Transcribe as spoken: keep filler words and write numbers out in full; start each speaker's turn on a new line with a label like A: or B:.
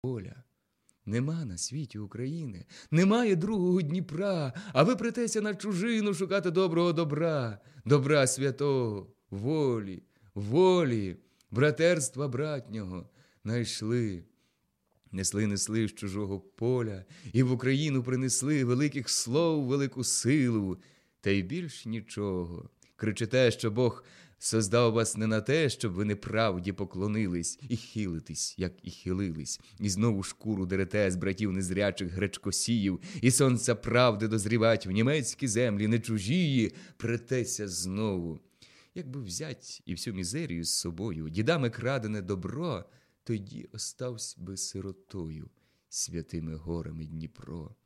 A: поля. Нема на світі України, немає другого Дніпра, а ви претеся на чужину шукати доброго добра, добра святого, волі, волі, братерства братнього найшли. Несли, несли з чужого поля, і в Україну принесли великих слов, велику силу, та й більш нічого. Кричите, що Бог создав вас не на те, щоб ви неправді поклонились і хилитесь, як і хилились, і знову шкуру дерете з братів незрячих гречкосіїв, і сонця правди дозрівать в німецькі землі, не чужії, претеся знову. Якби взять і всю мізерію з собою, дідами крадене добро, тоді оставсь би сиротою святими горами Дніпро.